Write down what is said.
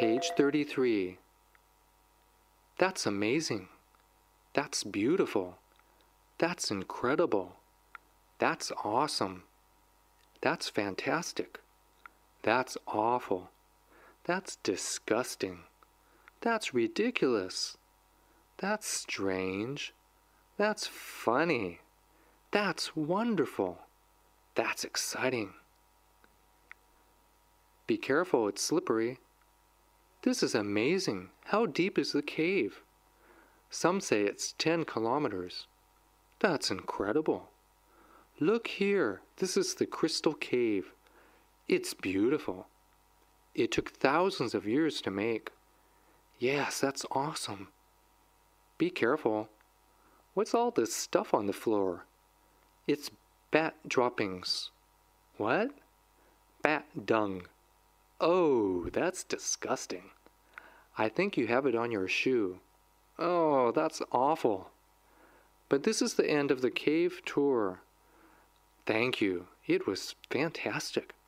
Page 33. That's amazing. That's beautiful. That's incredible. That's awesome. That's fantastic. That's awful. That's disgusting. That's ridiculous. That's strange. That's funny. That's wonderful. That's exciting. Be careful, it's slippery. This is amazing. How deep is the cave? Some say it's 10 kilometers. That's incredible. Look here. This is the Crystal Cave. It's beautiful. It took thousands of years to make. Yes, that's awesome. Be careful. What's all this stuff on the floor? It's bat droppings. What? Bat dung. Oh, that's disgusting. I think you have it on your shoe. Oh, that's awful. But this is the end of the cave tour. Thank you. It was fantastic.